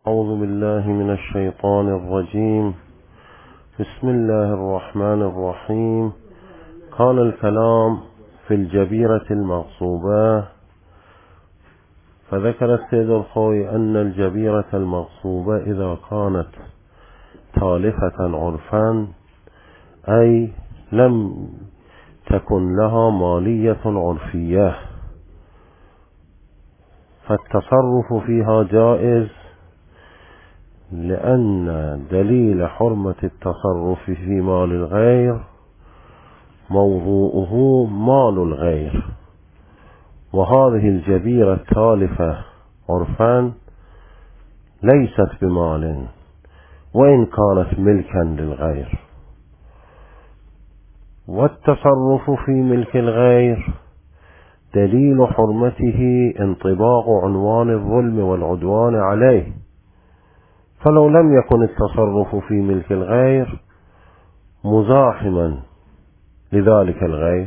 أعوذ بالله من الشيطان الرجيم. بسم الله الرحمن الرحيم. كان الكلام في الجبيرة المغصوبة، فذكر السيد الخوي أن الجبيرة المغصوبة إذا كانت تالفة عرفا، أي لم تكن لها مالية عرفية، فالتصرف فيها جائز، لأن دليل حرمة التصرف في مال الغير موضوعه مال الغير، وهذه الجبيرة التالفة عرفا ليست بمال وإن كانت ملكا للغير. والتصرف في ملك الغير دليل حرمته انطباق عنوان الظلم والعدوان عليه، فلو لم يكن التصرف في ملك الغير مزاحما لذلك الغير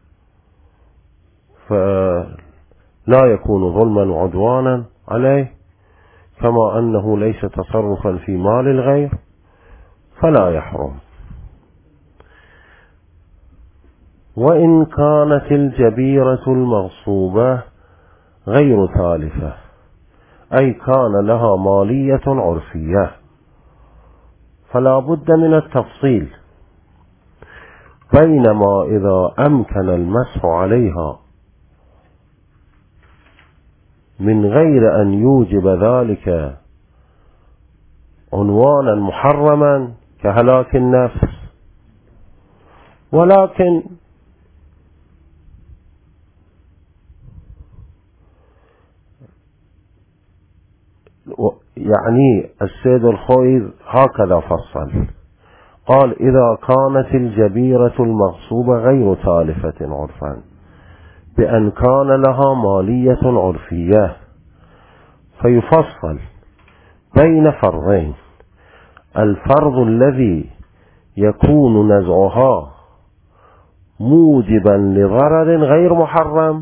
فلا يكون ظلما وعدوانا عليه، كما أنه ليس تصرفا في مال الغير فلا يحرم. وإن كانت الجبيرة المغصوبة غير تالفة، أي كان لها مالية عرفية، فلا بد من التفصيل بينما إذا أمكن المسح عليها من غير أن يوجب ذلك عنوانا محرما كهلاك النفس، ولكن يعني السيد الخوي هكذا فصل، قال إذا كانت الجبيرة المغصوبة غير تالفة عرفا بأن كان لها مالية عرفية، فيفصل بين فرضين: الفرض الذي يكون نزعها موجبا لضرر غير محرم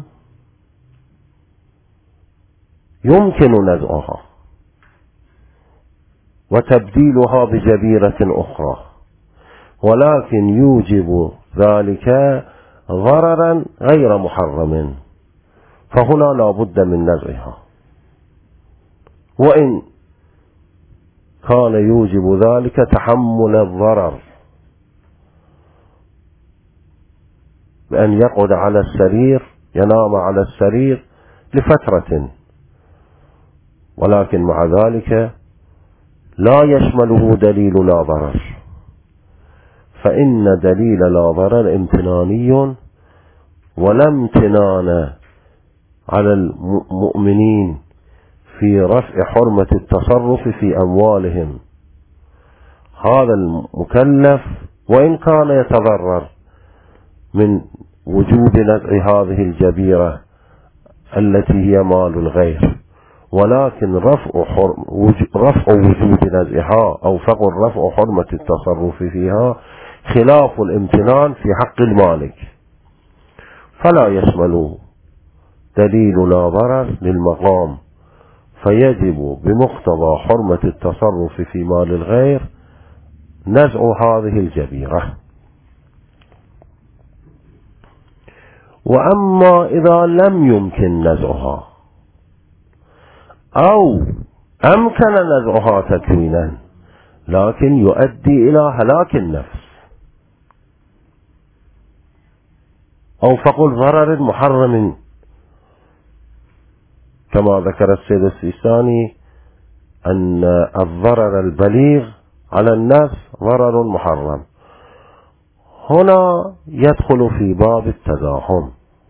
يمكن نزعها وتبديلها بجبيرة أخرى، ولكن يوجب ذلك ضررا غير محرم، فهنا لا بد من نزعها. وإن كان يوجب ذلك تحمل الضرر بأن يقعد على السرير، ينام على السرير لفترة، ولكن مع ذلك لا يشمله دليل لا ضرر، فإن دليل لا ضرر امتناني، ولا امتنان على المؤمنين في رفع حرمة التصرف في أموالهم. هذا المكلف وإن كان يتضرر من وجوب نزع هذه الجبيرة التي هي مال الغير، ولكن رفع وجوب نزعها أو فقط رفع حرمة التصرف فيها خلاف الامتنان في حق المالك، فلا يشمل دليل لا ضرر للمقام، فيجب بمقتضى حرمة التصرف في مال الغير نزع هذه الجبيرة. وأما إذا لم يمكن نزعها أو أمكن نزعها تكوينا لكن يؤدي إلى هلاك النفس أو فقل ضرر محرم، كما ذكر السيد السيستاني أن الضرر البليغ على النفس ضرر محرم، هنا يدخل في باب التزاحم.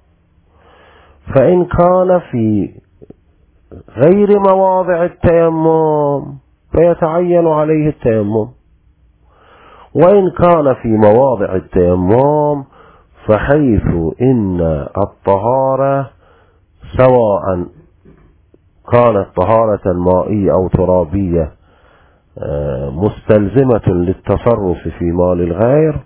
فإن كان في غير مواضع التيمم فيتعين عليه التيمم، وإن كان في مواضع التيمم فحيث إن الطهارة سواء كانت طهارة مائية أو ترابية مستلزمة للتصرف في مال الغير،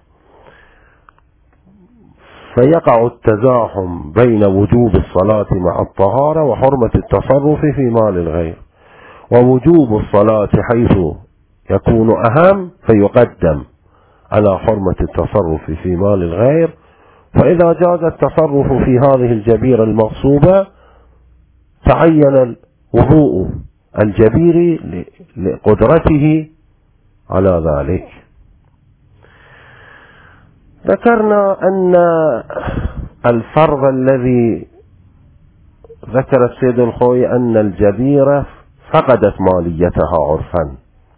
فيقع التزاحم بين وجوب الصلاة مع الطهارة وحرمة التصرف في مال الغير. ووجوب الصلاة حيث يكون أهم فيقدم على حرمة التصرف في مال الغير. فإذا جاز التصرف في هذه الجبيرة المغصوبة تعين وضوء الجبير لقدرته على ذلك. ذكرنا أن الفرض الذي ذكر السيد الخوئي أن الجبيرة فقدت ماليتها عرفا،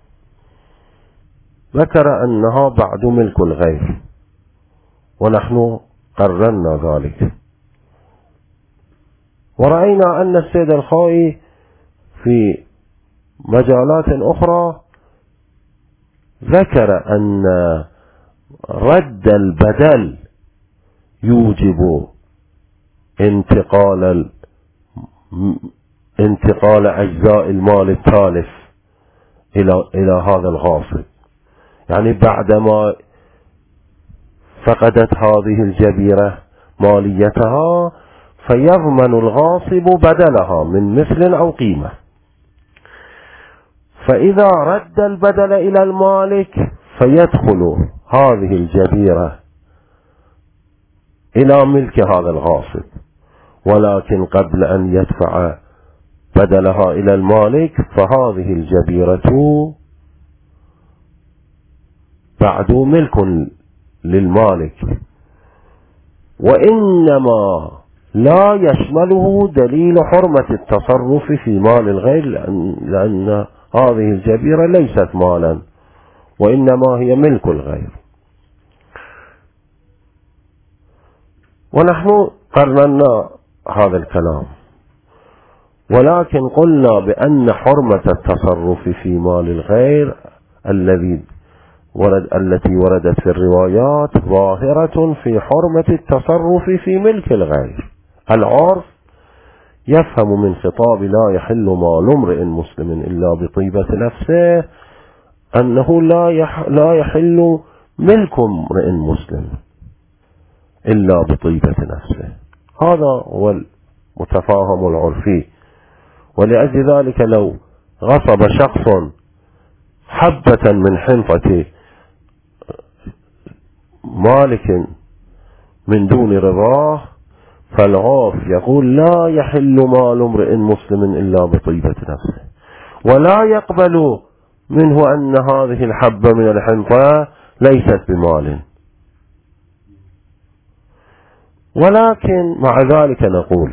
ذكر أنها بعد ملك الغير، ونحن قررنا ذلك. ورأينا أن السيد الخوئي في مجالات أخرى ذكر أن رد البدل يوجب انتقال أجزاء المال التالف إلى هذا الغاصب. يعني بعدما فقدت هذه الجبيرة ماليتها فيضمن الغاصب بدلها من مثل أو قيمة. فإذا رد البدل إلى المالك فيدخل هذه الجبيرة إلى ملك هذا الغاصب، ولكن قبل أن يدفع بدلها إلى المالك فهذه الجبيرة بعد ملك للمالك، وإنما لا يشمله دليل حرمة التصرف في مال الغير، لأن هذه الجبيرة ليست مالا وإنما هي ملك الغير. ونحن قررنا هذا الكلام، ولكن قلنا بأن حرمة التصرف في مال الغير التي وردت في الروايات ظاهرة في حرمة التصرف في ملك الغير. العرف يفهم من خطاب لا يحل مال امرئ مسلم إلا بطيبة نفسه أنه لا يحل ملك امرئ مسلم إلا بطيبة نفسه. هذا هو المتفاهم العرفي. ولأجل ذلك لو غصب شخص حبة من حنطة مالك من دون رضاه فالعرف يقول لا يحل مال امرئ مسلم إلا بطيبة نفسه، ولا يقبل منه أن هذه الحبة من الحنطة ليست بمال. ولكن مع ذلك نقول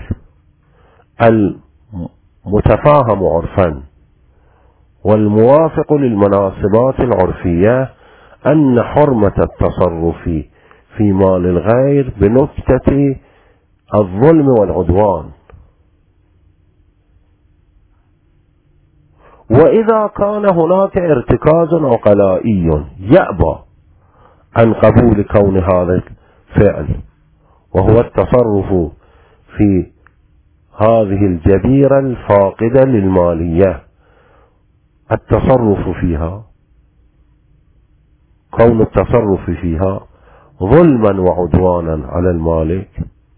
المتفاهم عرفا والموافق للمناسبات العرفية أن حرمة التصرف في مال الغير بنكتة الظلم والعدوان. وإذا كان هناك ارتكاز عقلائي يأبى عن قبول كون هذا الفعل، وهو التصرف في هذه الجبيرة الفاقدة للمالية، التصرف فيها، كون التصرف فيها ظلما وعدوانا على المالك،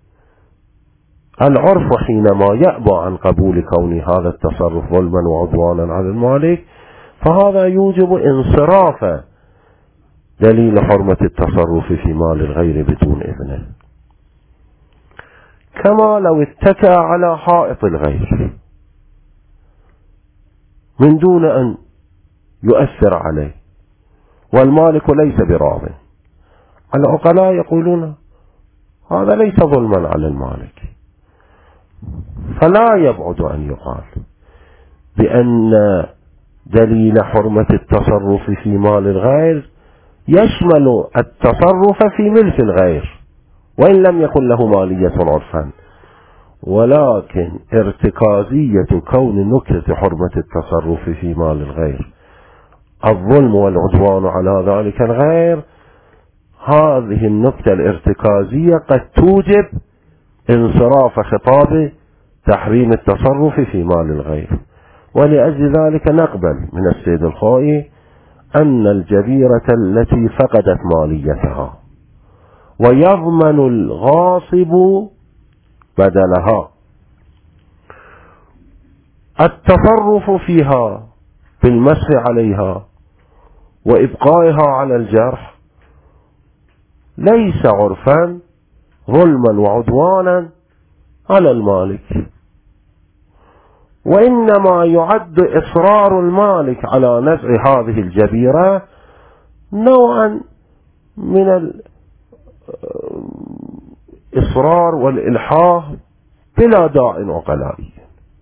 العرف حينما يأبى عن قبول كون هذا التصرف ظلما وعدوانا على المالك فهذا يوجب انصراف دليل حرمة التصرف في مال الغير بدون إذنه. كما لو اتكى على حائط الغير من دون أن يؤثر عليه والمالك ليس براض، العقلاء يقولون هذا ليس ظلما على المالك، فلا يبعد أن يقال بأن دليل حرمة التصرف في مال الغير يشمل التصرف في ملك الغير وإن لم يكن له مالية عرفا، ولكن ارتكازية كون نكتة حرمة التصرف في مال الغير الظلم والعدوان على ذلك الغير، هذه النكتة الارتكازية قد توجب انصراف خطاب تحريم التصرف في مال الغير. ولأجل ذلك نقبل من السيد الخوئي أن الجبيرة التي فقدت ماليتها ويضمن الغاصب بدلها التصرف فيها بالمسح عليها وإبقائها على الجرح ليس عرفا ظلما وعدوانا على المالك، وإنما يعد إصرار المالك على نزع هذه الجبيرة نوعا من الإصرار والإلحاح بلا داع عقلائي.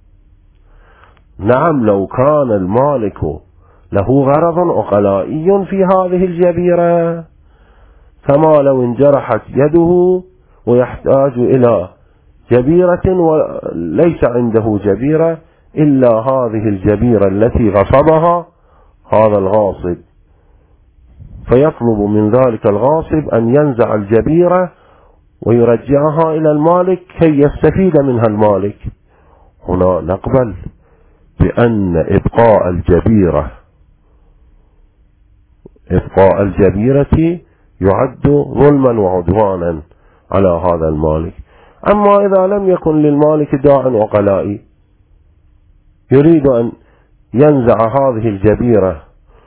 نعم، لو كان المالك له غرض عقلائي في هذه الجبيرة، كما لو انجرحت يده ويحتاج إلى جبيرة وليس عنده جبيرة إلا هذه الجبيرة التي غصبها هذا الغاصب، فيطلب من ذلك الغاصب أن ينزع الجبيرة ويرجعها إلى المالك كي يستفيد منها المالك. هنا نقبل بأن إبقاء الجبيرة يعد ظلما وعدوانا على هذا المالك. أما إذا لم يكن للمالك داع عقلائي يريد أن ينزع هذه الجبيرة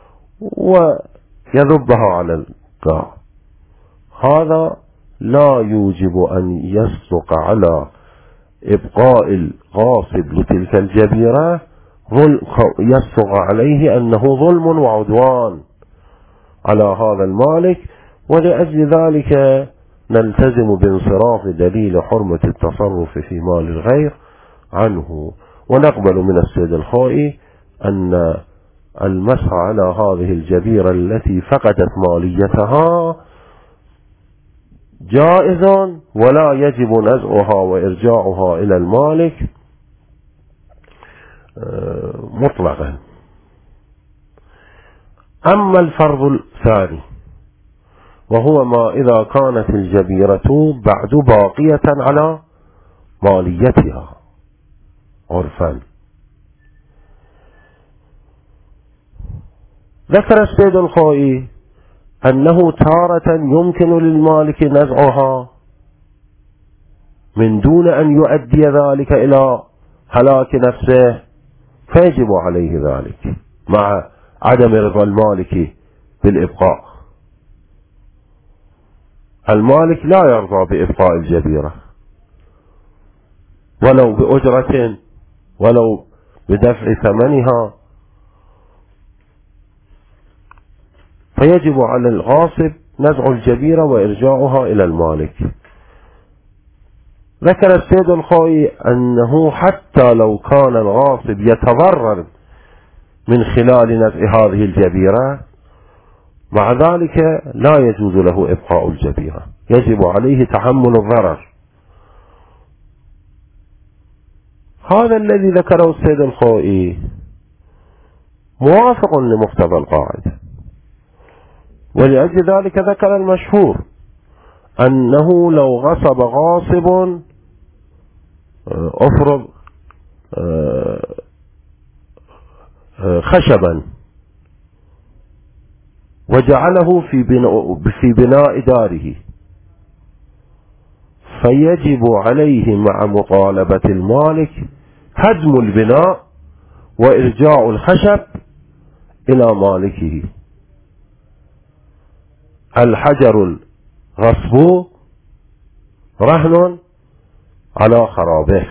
ويذبها على القاع، هذا لا يوجب أن يصدق على إبقاء الغاصب لتلك الجبيرة، يصدق عليه أنه ظلم وعدوان على هذا المالك. ولأجل ذلك نلتزم بانصراف دليل حرمة التصرف في مال الغير عنه، ونقبل من السيد الخوئي أن المسح على هذه الجبيرة التي فقدت ماليتها جائز ولا يجب نزعها وإرجاعها إلى المالك مطلقا. أما الفرض الثاني وهو ما إذا كانت الجبيرة بعد باقية على ماليتها عرفا، ذكر السيد الخوئي أنه تارة يمكن للمالك نزعها من دون أن يؤدي ذلك إلى هلاك نفسه، فيجب عليه ذلك مع عدم رضا المالك بالإبقاء. المالك لا يرضى بإبقاء الجبيرة ولو بأجرة ولو بدفع ثمنها، فيجب على الغاصب نزع الجبيرة وإرجاعها إلى المالك. ذكر السيد الخوئي أنه حتى لو كان الغاصب يتضرر من خلال نزع هذه الجبيرة، مع ذلك لا يجوز له إبقاء الجبيرة، يجب عليه تحمل الضرر. هذا الذي ذكره السيد الخوئي موافق لمقتضى القاعدة، ولأجل ذلك ذكر المشهور أنه لو غصب غاصب أفرض خشبا وجعله في بناء داره، فيجب عليه مع مطالبة المالك هدم البناء وإرجاع الخشب إلى مالكه. الحجر الغصب رهن على خرابه،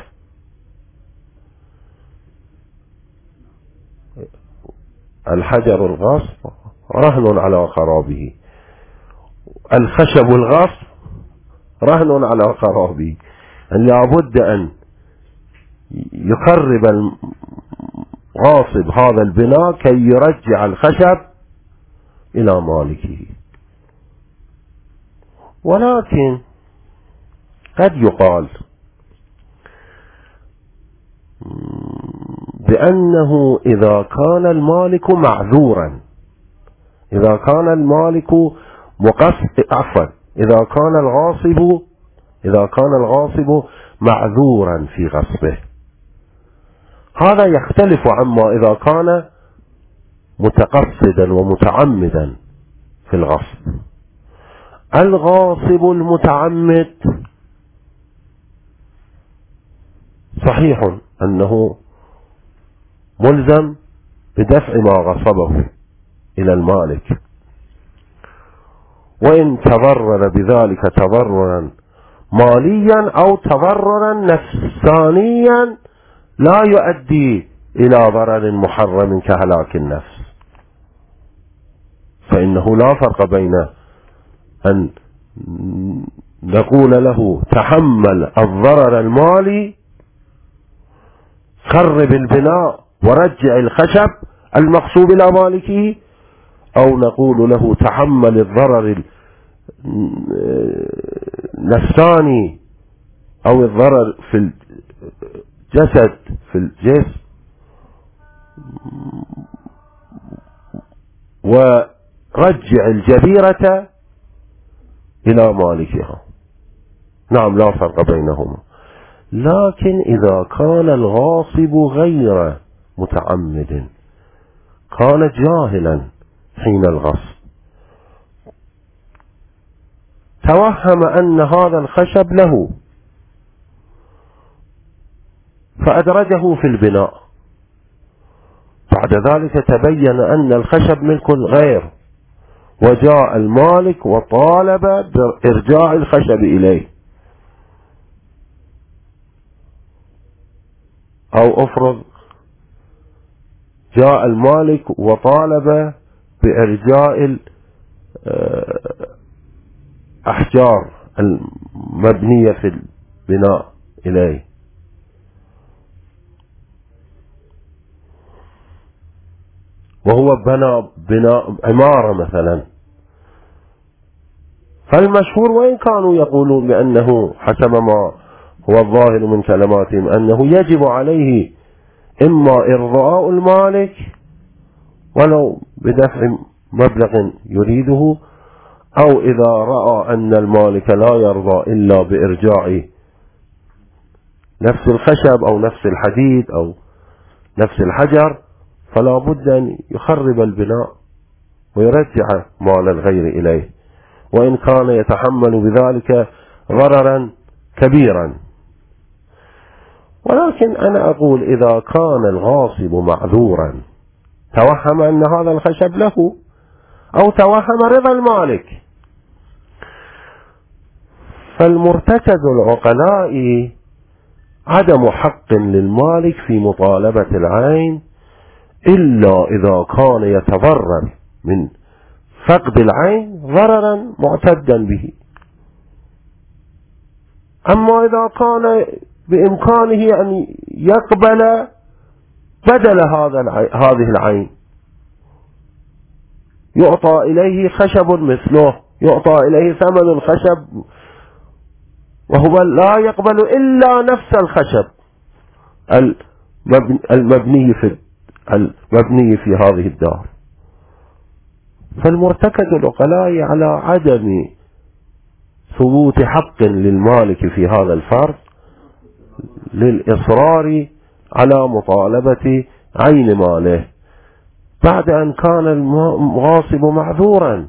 الحجر الغصب رهن على خرابه، الخشب الغصب رهن على خرابه. لابد أن يخرب الغاصب هذا البناء كي يرجع الخشب إلى مالكه. ولكن قد يقال بأنه إذا كان المالك معذورا، إذا كان المالك إذا كان الغاصب معذورا في غصبه، هذا يختلف عما إذا كان متقصدا ومتعمدا في الغصب. الغاصب المتعمد صحيح أنه ملزم بدفع ما غصبه إلى المالك، وإن تضرر بذلك تضررا ماليا أو تضررا نفسانيا لا يؤدي إلى ضرر محرم كهلاك النفس، فإنه لا فرق بين أن نقول له تحمل الضرر المالي، خرب البناء ورجع الخشب المغصوب إلى مالكه، أو نقول له تحمل الضرر النفساني أو الضرر في الجسد في الجسم ورجع الجبيرة إلى مالكها. نعم لا فرق بينهما. لكن إذا كان الغاصب غير متعمد، كان جاهلا حين الغصب، توهم أن هذا الخشب له فأدرجه في البناء، بعد ذلك تبين أن الخشب ملك غير، وجاء المالك وطالب بإرجاع الخشب إليه، أو أفرض جاء المالك وطالب بإرجاع الأحجار المبنية في البناء إليه، وهو بناء عمارة مثلا، فالمشهور وإن كانوا يقولون بأنه حسب ما هو الظاهر من كلماتهم أنه يجب عليه إما إرضاء المالك ولو بدفع مبلغ يريده، أو إذا رأى أن المالك لا يرضى إلا بإرجاع نفس الخشب أو نفس الحديد أو نفس الحجر، فلا بد أن يخرب البناء ويرجع مال الغير إليه، وإن كان يتحمل بذلك ضررا كبيرا. ولكن أنا أقول إذا كان الغاصب معذورا، توهم أن هذا الخشب له أو توهم رضا المالك، فالمرتكز العقلاء عدم حق للمالك في مطالبة العين إلا إذا كان يتضرر من فقد العين ضررا معتدا به. أما إذا كان بإمكانه أن يقبل بدل هذه العين، يعطى إليه خشب مثله، يعطى إليه ثمن الخشب، وهو لا يقبل إلا نفس الخشب المبني في هذه الدار، فالمرتكز العقلاء على عدم ثبوت حق للمالك في هذا الفرض للإصرار على مطالبة عين ماله بعد أن كان الغاصب معذورا.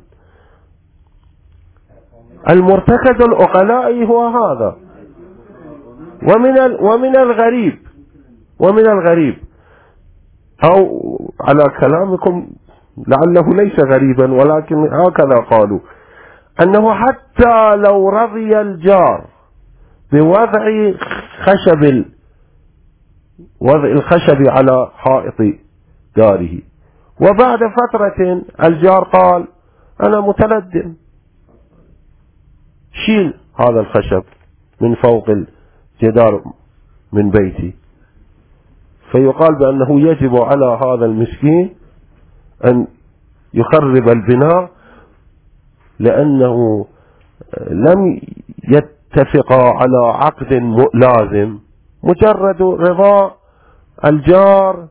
المرتكز العقلاء هو هذا. ومن الغريب أو على كلامكم لعله ليس غريبا، ولكن هكذا قالوا، أنه حتى لو رضي الجار بوضع الخشب على حائط داره، وبعد فترة الجار قال أنا متندم، شيل هذا الخشب من فوق الجدار من بيتي، فيقال بأنه يجب على هذا المسكين أن يخرب البناء، لأنه لم يتفقا على عقد لازم، مجرد رضا الجار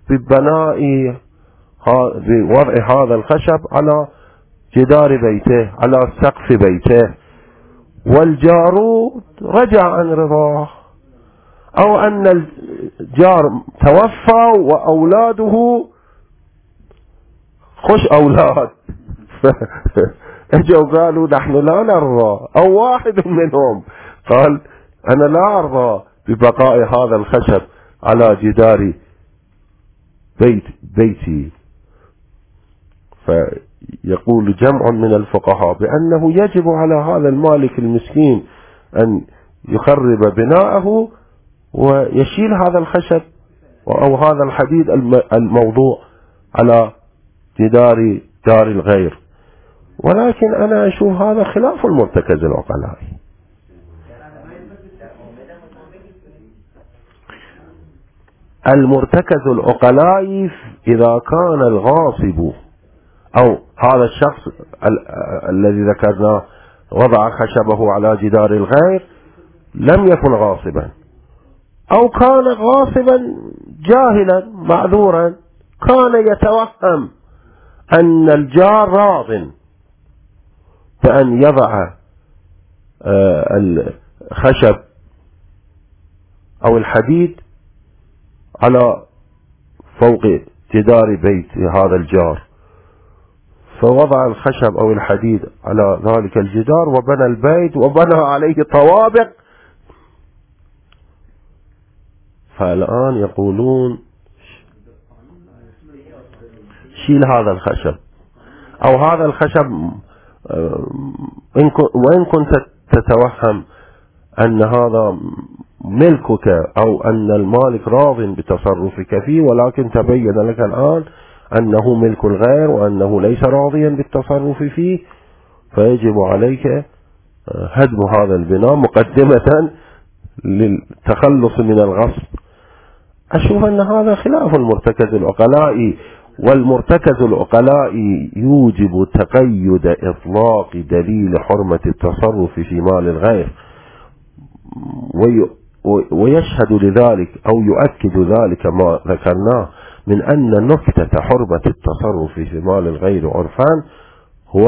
بوضع هذا الخشب على جدار بيته على سقف بيته، والجار رجع عن رضاه، أو أن الجار توفى وأولاده خش أولاد اجوا قالوا نحن لا نرضى، أو واحد منهم قال أنا لا أرضى ببقاء هذا الخشب على جدار بيتي. فيقول جمع من الفقهاء بأنه يجب على هذا المالك المسكين أن يخرب بناءه ويشيل هذا الخشب أو هذا الحديد الموضوع على جدار دار الغير. ولكن أنا أشوف هذا خلاف المرتكز العقلائي. المرتكز العقلائي إذا كان الغاصب أو هذا الشخص الذي ذكرناه وضع خشبه على جدار الغير لم يكن غاصبا، أو كان غاصبا جاهلا معذورا، كان يتوهم أن الجار راض بأن يضع الخشب أو الحديد على فوق جدار بيت هذا الجار، فوضع الخشب أو الحديد على ذلك الجدار وبنى البيت وبنى عليه طوابق. فالآن يقولون شيل هذا الخشب، أو هذا الخشب وإن كنت تتوهم أن هذا ملكك أو أن المالك راض بتصرفك فيه، ولكن تبين لك الآن أنه ملك الغير وأنه ليس راضيا بالتصرف فيه، فيجب عليك هدم هذا البناء مقدمة للتخلص من الغصب. أشوف أن هذا خلاف المرتكز العقلائي، والمرتكز العقلائي يوجب تقيد إطلاق دليل حرمة التصرف في مال الغير، ويشهد لذلك أو يؤكد ذلك ما ذكرناه من أن نكتة حرمة التصرف في مال الغير عرفان هو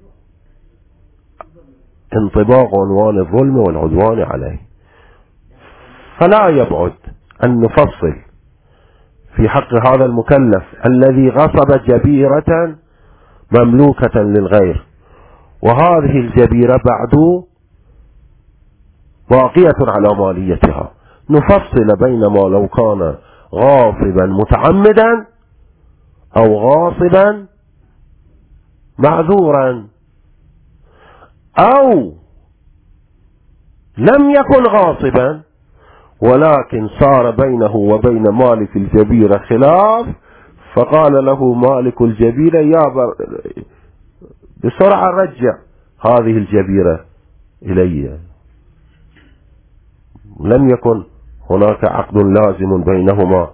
انطباق عنوان الظلم والعدوان عليه. فلا يبعد أن نفصل في حق هذا المكلف الذي غصب جبيرة مملوكة للغير، وهذه الجبيرة بعد باقية على ماليتها، نفصل بين ما لو كان غاصبا متعمدا أو غاصبا معذورا، أو لم يكن غاصبا ولكن صار بينه وبين مالك الجبيرة خلاف، فقال له مالك الجبيرة بسرعة رجع هذه الجبيرة إلي، لم يكن هناك عقد لازم بينهما،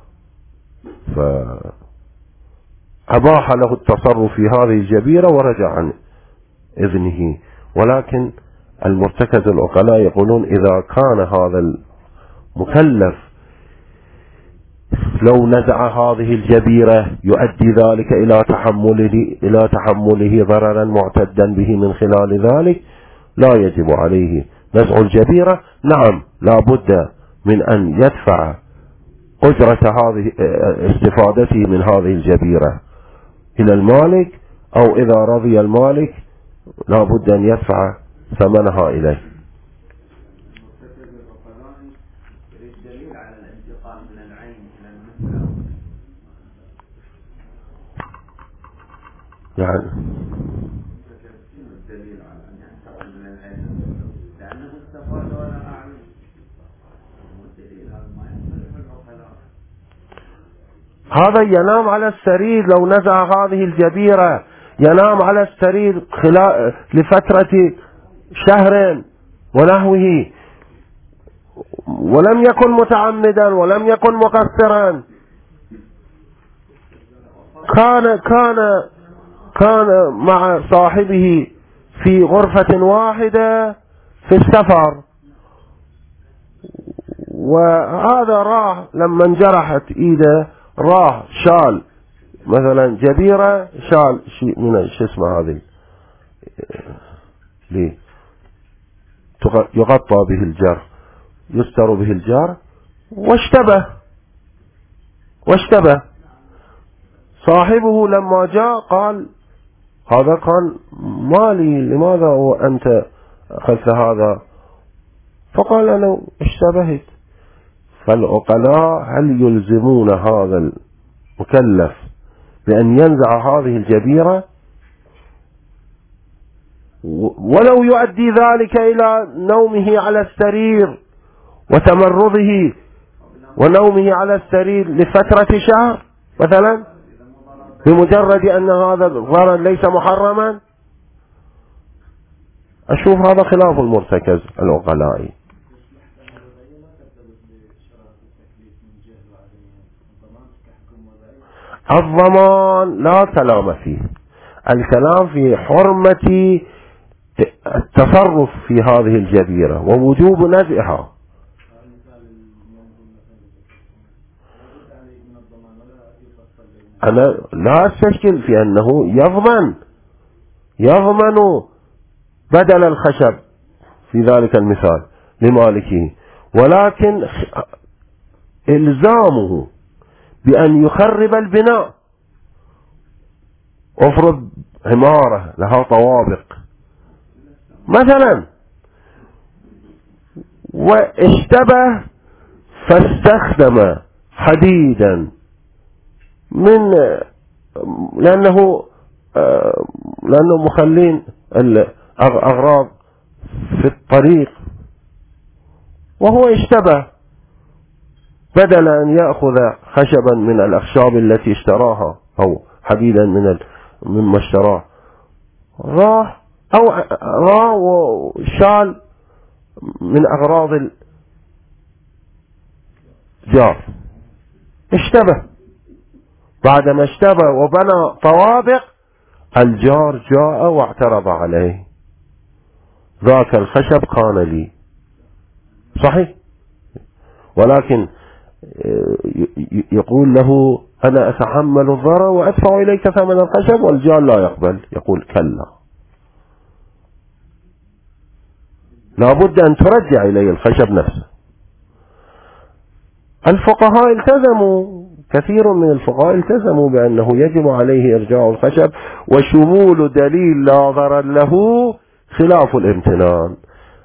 فأباح له التصرف في هذه الجبيرة ورجع عن إذنه. ولكن المرتكز العقلاء يقولون إذا كان هذا المكلف لو نزع هذه الجبيرة يؤدي ذلك إلى تحمله ضررا معتدا به من خلال ذلك، لا يجب عليه نزع الجبيرة. نعم، لا بد من أن يدفع أجرة هذه استفادته من هذه الجبيرة إلى المالك، أو إذا رضي المالك لا بد أن يدفع ثمنها إليه. يعني هذا ينام على السرير، لو نزع هذه الجبيرة ينام على السرير لفترة شهر ونحوه، ولم يكن متعمدا ولم يكن مقصرا، كان مع صاحبه في غرفة واحدة في السفر، وهذا راح لما انجرحت ايده راح شال مثلا جبيرة، شال شيء من شو اسمه هذه ليه يغطى به الجرح، يستر به الجرح، واشتبه صاحبه لما جاء قال هذا كان مالي، لماذا وأنت أخذت هذا؟ فقال أنا اشتبهت. فالعقلاء هل يلزمون هذا مكلف بأن ينزع هذه الجبيرة ولو يؤدي ذلك إلى نومه على السرير وتمرضه ونومه على السرير لفترة شهر مثلا بمجرد أن هذا الضرر ليس محرما، أشوف هذا خلاف المرتكز العقلائي. الضمان لا كلام فيه، الكلام في حرمة التصرف في هذه الجبيرة ووجوب نزعها. أنا لا أستشكل في أنه يضمن بدل الخشب في ذلك المثال لمالكه، ولكن إلزامه بأن يخرب البناء، افرض عمارة لها طوابق مثلا واشتبه فاستخدم حديدا لأنه مخلين الأغراض في الطريق، وهو اشتبه بدل أن يأخذ خشبا من الأخشاب التي اشتراها أو حديدا مما اشتراه، راح وشال من أغراض الجار، اشتبه. بعدما اشتبه وبنى طوابق الجار جاء واعترض عليه، ذاك الخشب كان لي صحيح، ولكن يقول له أنا أتحمل الضرر وأدفع إليك ثمن الخشب، والجار لا يقبل، يقول كلا، لابد أن ترجع إلي الخشب نفسه. الفقهاء التزموا، كثير من الفقهاء التزموا بأنه يجب عليه إرجاع الخشب، وشمول دليل لا ضرر له خلاف الامتنان.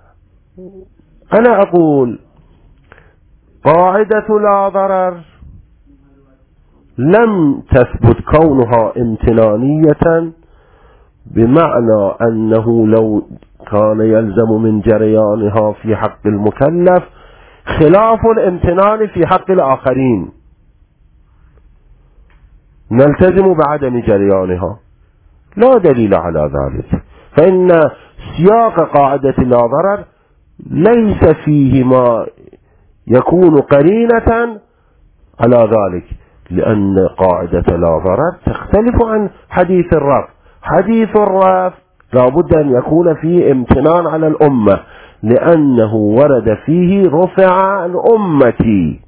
أنا أقول قاعدة لا ضرر لم تثبت كونها امتنانية، بمعنى أنه لو كان يلزم من جريانها في حق المكلف خلاف الامتنان في حق الآخرين، نلتزم بعدم جريانها، لا دليل على ذلك. فإن سياق قاعدة لا ضرر ليس فيه ما يكون قرينة على ذلك، لأن قاعدة لا ضرر تختلف عن حديث الرفع. حديث الرفع لا بد أن يكون فيه امتنان على الأمة، لأنه ورد فيه رفع عن أمتي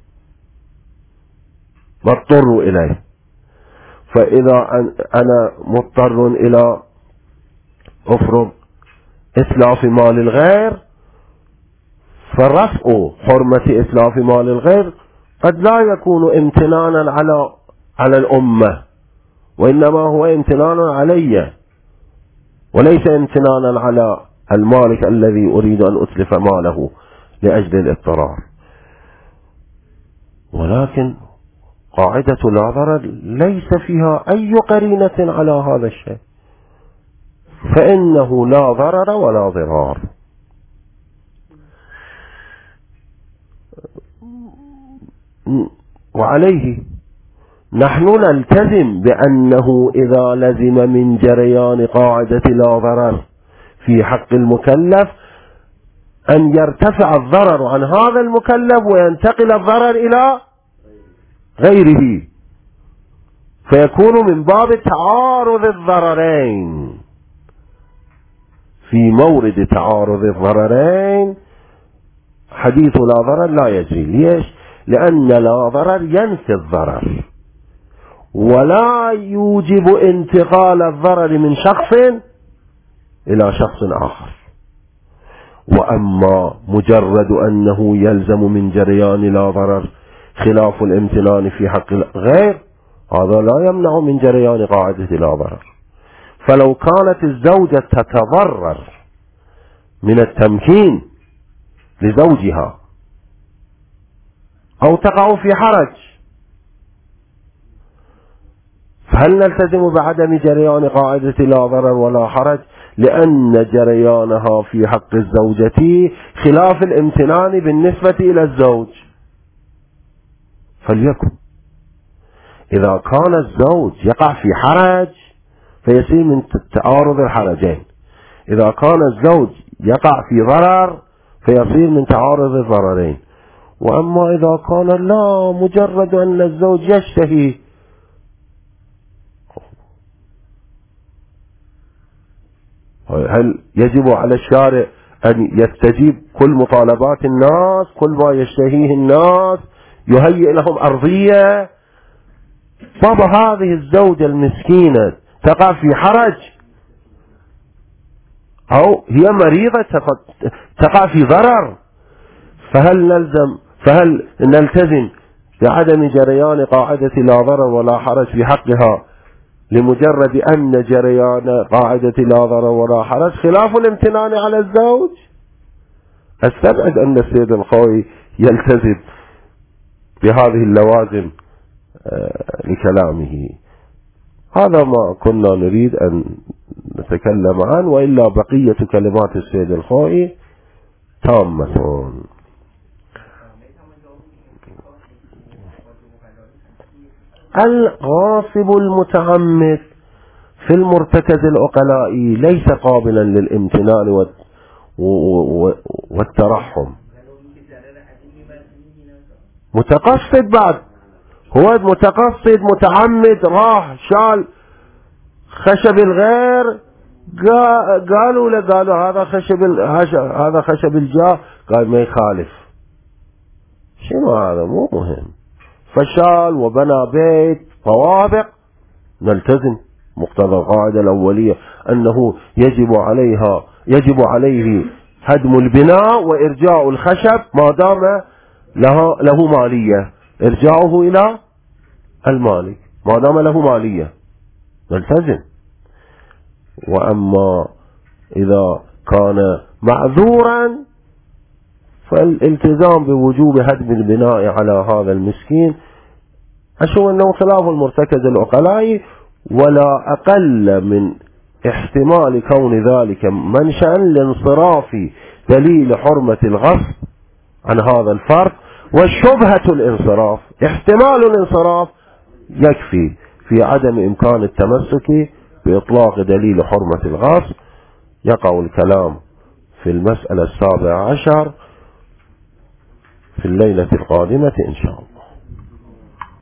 مضطر إليه. فإذا أنا مضطر إلى أفرض إتلاف مال الغير، فرفع حرمة إتلاف مال الغير قد لا يكون امتنانا على الأمة، وإنما هو امتنان علي وليس امتنانا على المالك الذي أريد أن أتلف ماله لأجل الاضطرار. ولكن قاعدة لا ضرر ليس فيها أي قرينة على هذا الشيء، فإنه لا ضرر ولا ضرار. وعليه نحن نلتزم بأنه إذا لزم من جريان قاعدة لا ضرر في حق المكلف أن يرتفع الضرر عن هذا المكلف وينتقل الضرر إلى غيره، فيكون من باب تعارض الضررين. في مورد تعارض الضررين حديث لا ضرر لا يجري. ليش؟ لأن لا ضرر ينفي الضرر ولا يوجب انتقال الضرر من شخص إلى شخص آخر. وأما مجرد أنه يلزم من جريان لا ضرر خلاف الامتنان في حق الغير، هذا لا يمنع من جريان قاعدة لا ضرر. فلو كانت الزوجة تتضرر من التمكين لزوجها أو تقع في حرج فهل نلتزم بعدم جريان قاعدة لا ضرر ولا حرج لأن جريانها في حق الزوجة خلاف الامتنان بالنسبة إلى الزوج؟ فليكن إذا كان الزوج يقع في حرج فيصير من تعارض الحرجين، إذا كان الزوج يقع في ضرر فيصير من تعارض الضررين. وأما إذا كان لا مجرد أن الزوج يشتهي، هل يجب على الشارع أن يستجيب كل مطالبات الناس، كل ما يشتهيه الناس يهيئ لهم أرضية؟ بابا هذه الزوجة المسكينة تقع في حرج أو هي مريضة تقع في ضرر، فهل نلتزم بعدم جريان قاعدة لا ضرر ولا حرج في حقها لمجرد أن جريان قاعدة لا ضرر ولا حرج خلاف الامتنان على الزوج؟ استبعد أن السيد الخوي يلتزم بهذه اللوازم لكلامه. هذا ما كنا نريد أن نتكلم عنه، وإلا بقية كلمات السيد الخوي تامة. الغاصب المتعمد في المرتكز العقلائي ليس قابلا للامتنان والترحم. متقصد بعد، هو متقصد متعمد، راح شال خشب الغير، قالوا له هذا خشب الجار، قال ما يخالف. شنو هذا؟ مو مهم. فشال وبنى بيت طوابق، نلتزم مقتضى القاعدة الأولية أنه يجب عليه هدم البناء وإرجاع الخشب ما دام له مالية، إرجاعه إلى المالك ما دام له مالية، نلتزم. وأما إذا كان معذورا فالالتزام بوجوب هدم البناء على هذا المسكين أشوف أنه خلاف المرتكز العقلائي، ولا أقل من احتمال كون ذلك منشأ لانصراف دليل حرمة الغصب عن هذا الفرد، وشبهة الانصراف، احتمال الانصراف يكفي في عدم إمكان التمسك بإطلاق دليل حرمة الغصب. يقع الكلام في المسألة 17 في الليلة القادمة إن شاء الله.